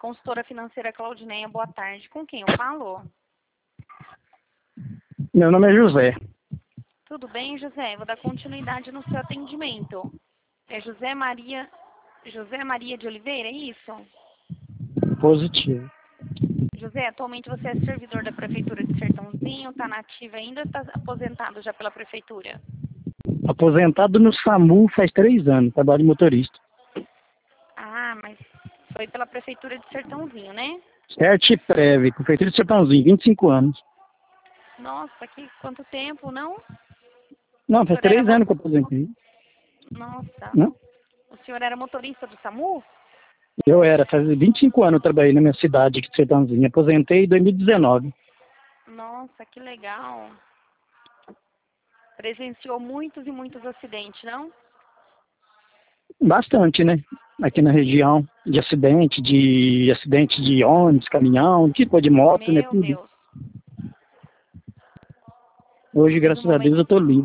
Consultora financeira Claudineia, boa tarde. Com quem eu falo? Meu nome é José. Tudo bem, José? Vou dar continuidade no seu atendimento. É José Maria de Oliveira, é isso? Positivo. José, atualmente você é servidor da Prefeitura de Sertãozinho, está na ativa ainda ou está aposentado já pela Prefeitura? Aposentado no SAMU faz 3 anos, trabalho de motorista. Ah, mas foi pela Prefeitura de Sertãozinho, né? Certiprev, Prefeitura de Sertãozinho, 25 anos. Nossa, quanto tempo, não? Não, O faz senhor era 3 anos que eu aposentei. Nossa, Não? o senhor era motorista do SAMU? Faz 25 anos eu trabalhei na minha cidade aqui de Sertãozinho. Aposentei em 2019. Nossa, que legal. Presenciou muitos e muitos acidentes, não? Bastante, né? Aqui na região, de acidente de ônibus, caminhão, tipo de moto, né? Meu Tudo. Deus. Hoje, No graças a Deus, momento, eu tô livre,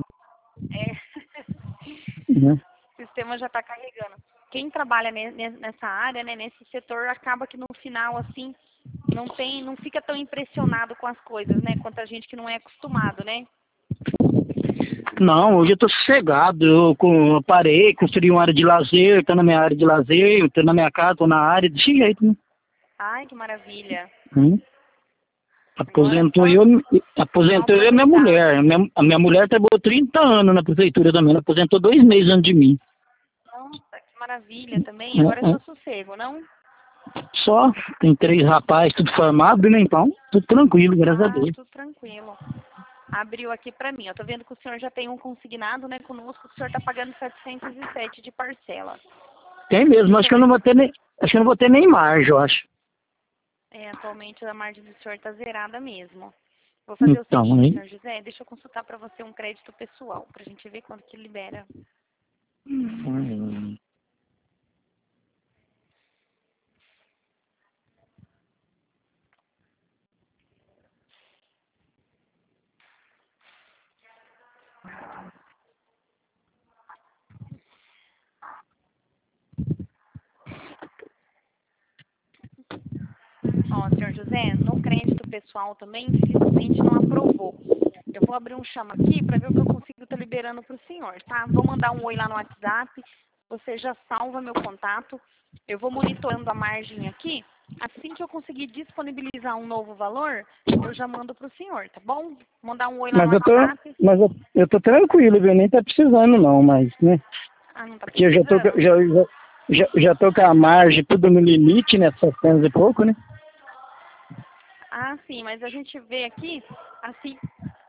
né? o sistema já está carregando. Quem trabalha nessa área, né, nesse setor, acaba que no final, assim, não fica tão impressionado com as coisas, né? Quanto a gente que não é acostumado, né? Não, hoje eu tô sossegado. Eu parei, construí uma área de lazer, tô na minha área de lazer, tô na minha casa, tô na área, desse jeito, né? Ai, que maravilha. Hum. Agora é só Aposentou eu e a minha aproveitar. mulher. A minha mulher trabalhou 30 anos na prefeitura também. Ela aposentou 2 meses antes de mim. Nossa, que maravilha também. Agora é É, só é. sossego, não? Só, tem 3 rapazes, tudo formado, né? Então, tudo tranquilo, graças a Ah, Deus. tudo tranquilo. Abriu aqui para mim. Eu tô vendo que o senhor já tem um consignado, né, conosco. O senhor tá pagando 707 de parcela. Tem mesmo, Deixa eu ver. acho que eu não vou ter nem margem, eu acho. Atualmente a margem do senhor tá zerada mesmo. Vou fazer o Então, seguinte, hein? senhor José, deixa eu consultar para você um crédito pessoal, pra gente ver quanto que libera. Hum. Ó, senhor José, no crédito pessoal também, infelizmente não aprovou. Eu vou abrir um chama aqui para ver o que eu consigo estar liberando para o senhor, tá? Vou mandar um oi lá no WhatsApp, você já salva meu contato. Eu vou monitorando a margem aqui. Assim que eu conseguir disponibilizar um novo valor, eu já mando para o senhor, tá bom? Mandar um oi lá no Mas eu tô, WhatsApp. mas eu tô tranquilo, viu? Nem tá precisando não, mas, né? Ah, não tá Porque eu já tô, precisando? já tô com a margem tudo no limite, né? 700 e pouco, né? Ah, sim, mas a gente vê aqui, assim,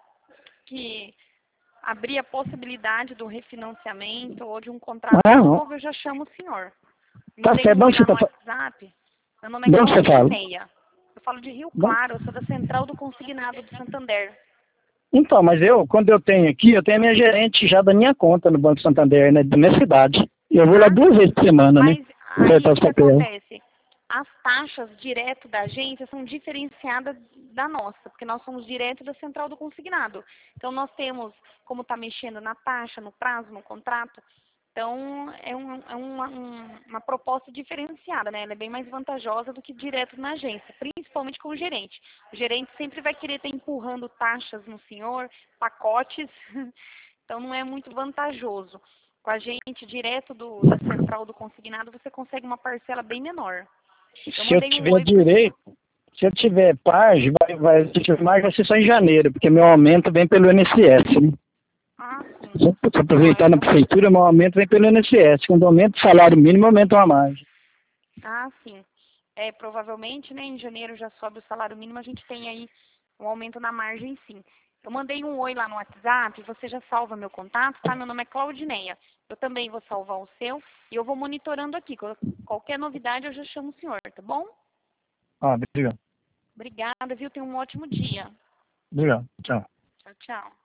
que abrir a possibilidade do refinanciamento ou de um contrato Ah, não. novo, eu já chamo o senhor. Tá Mandei certo. um oi lá no WhatsApp. Meu nome é De onde você fala? Claudineia. Eu falo de Rio Bom, Claro, eu sou da Central do Consignado de Santander. então, mas quando eu tenho aqui, eu tenho a minha gerente já da minha conta no Banco Santander, né? Da minha cidade. Eu vou lá Ah, 2 vezes sim. por semana, né? Mas aí Acertar o os que papéis. acontece? As taxas direto da agência são diferenciadas da nossa, porque nós somos direto da Central do Consignado. Então nós temos como está mexendo na taxa, no prazo, no contrato. Então é uma proposta diferenciada, né? Ela é bem mais vantajosa do que direto na agência, principalmente com o gerente. O gerente sempre vai querer estar empurrando taxas no senhor, pacotes, então não é muito vantajoso. Com a gente, direto da central do consignado, você consegue uma parcela bem menor. Eu Se eu mandei um tiver oi pro... direito, se eu tiver PAG, se eu tiver mais, vai ser só em janeiro, porque meu aumento vem pelo INSS, né? Ah, sim. Se Ó, aproveitar na prefeitura, meu aumento vem pelo INSS. Quando aumenta o salário mínimo, aumenta uma margem. sim. Provavelmente, né, em janeiro já sobe o salário mínimo, a gente tem aí um aumento na margem, sim. Eu mandei um oi lá no WhatsApp, você já salva meu contato, tá? Meu nome é Claudineia. Eu também vou salvar o seu e eu vou monitorando aqui. Qualquer novidade eu já chamo o senhor, tá bom? Ah, obrigado. Obrigada, viu? Tenha um ótimo dia. Obrigado. Tchau. Tchau, tchau.